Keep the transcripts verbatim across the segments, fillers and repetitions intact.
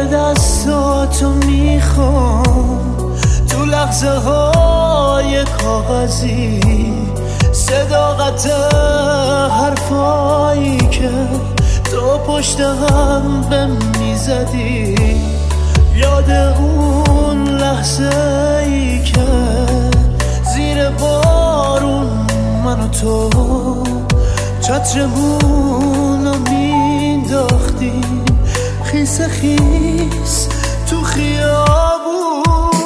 دستاتو میخوام تو لحظه های کاغذی، صداقت حرفایی که تو پشت هم بهم میزدی. یاد اون لحظه ای که زیر بارون من و تو چترمونو مینداختیم خیس خیس تو خیابون.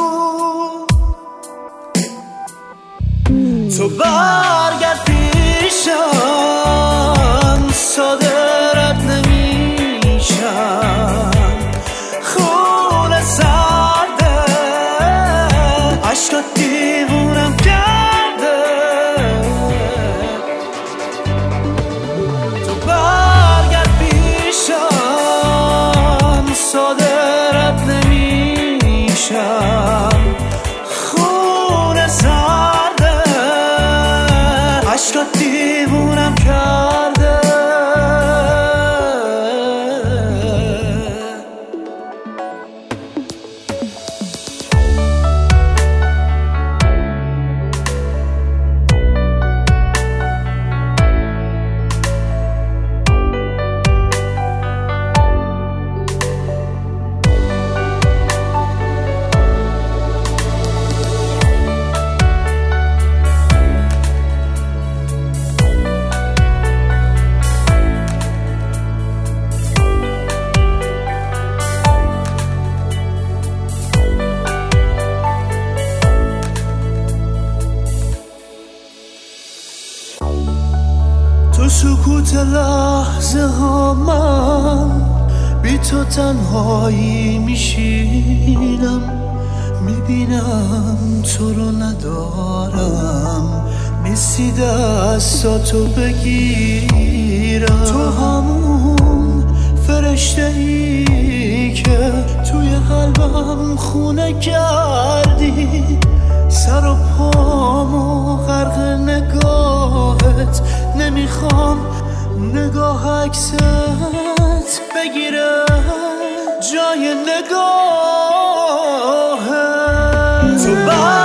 تو برگرد پیشم، صادرت نمیشم، خون سرده عشقات دیوونم کرده. تو برگرد پیشم، صادرت نمیشم، خون سرده عشقات دیوونم کرده. تو سکوت لحظه ها من بی تو تنهایی میشینم، میبینم تو رو ندارم، نیستی دستاتو بگیرم. تو همون فرشته ای که توی قلبم خونه کردی، سر و پامو غرق نگاهت، نمیخوام نگاه عکست بگیره جای نگاهت. تو